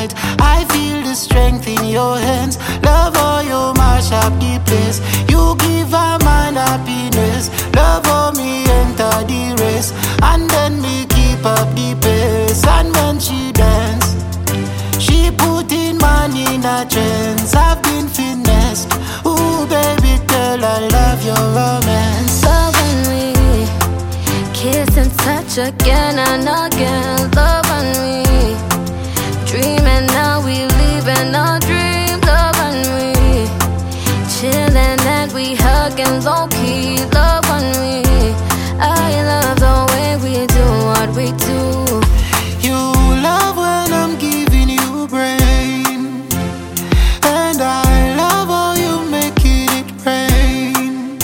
tight. I feel the strength in your hands. Love how you mash up the place. You give a man happiness. Love how me enter the race, and then me keep up the pace. And when she dance, she put in man in a trance. I've been finessed. Ooh, baby girl, I love your romance. Love when we kiss and touch again and again. Love when we dream and now we live in our dream. Love when we chillin' and we huggin' low key. Love when I love the way we do what we do. You love when I'm giving you brain, and I love how you make it rain.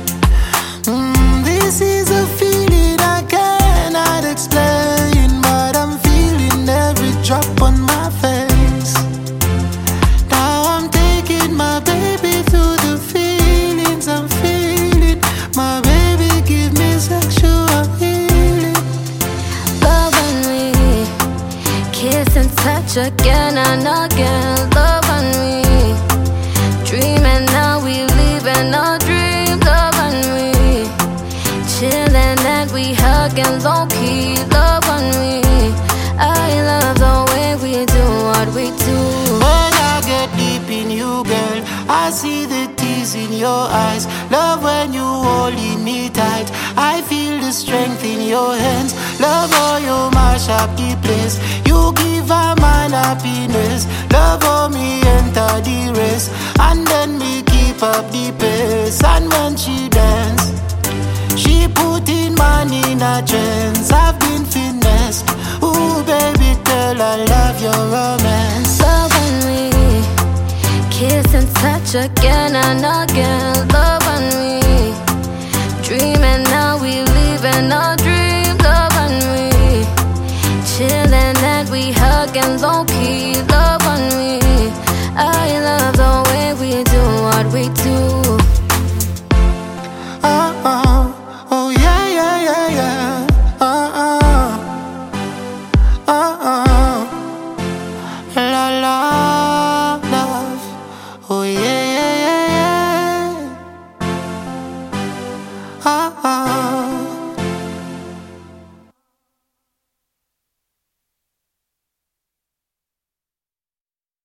This is a feeling I cannot explain, but I'm feeling every drop on my face. Now I'm taking my baby through the feelings I'm feeling. My baby give me sexual healing. Love when we kiss and touch again and again. Love when we dream and now we live in our dream. Love when we chillin' and we huggin' low key. Love when I love the way we do what we do. When I get deep in you, girl, I see the tears in your eyes. Love when you holding me tight. I feel the strength in your hands. Love how you mash up the place. You give a man happiness. Love how me enter the race, and then me keep up the pace. And when she dance, she put in man in a trance. I've been finessed. Ooh, baby girl, I love your romance. Love when we kiss and touch again and again. Love when we dream and now we live in our dream. Love when we chillin' and we huggin' low key. Love